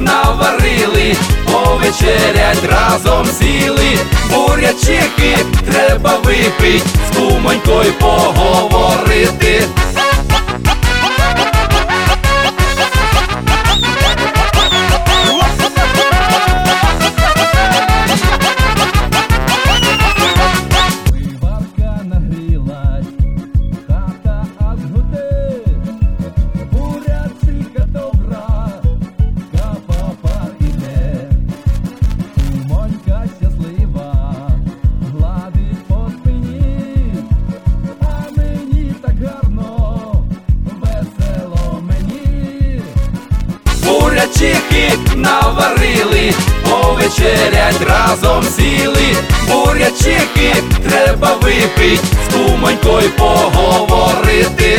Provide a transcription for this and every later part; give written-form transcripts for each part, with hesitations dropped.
наварили, повечерять разом сіли. Бурячики треба випить, з кумонькою поговорити. Бурячики наварили, повечерять разом сіли. Бурячики треба випить, з кумонькою поговорити.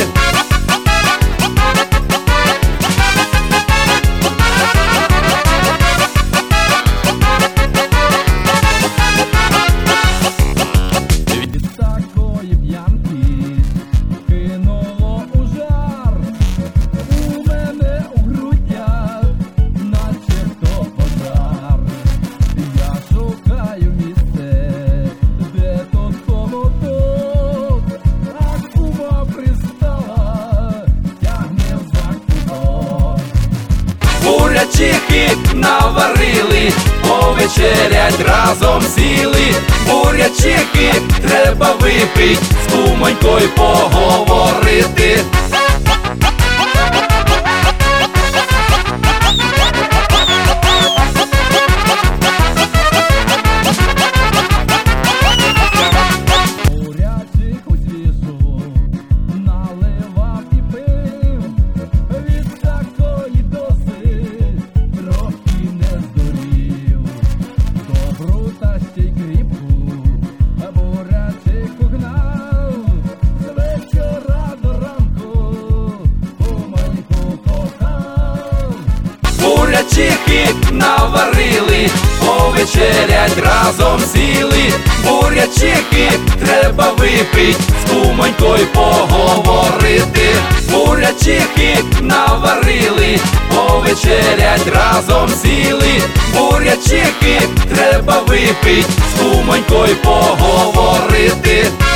Бурячики наварили, повечерять разом сіли. Бурячики треба випить, з кумонькою поговорити. Бурячики наварили, повечерять разом сіли. Бурячики треба випить, з кумонькою поговорити. Бурячики наварили, повечерять разом сіли. Бурячики треба випить, з кумонькою поговорити.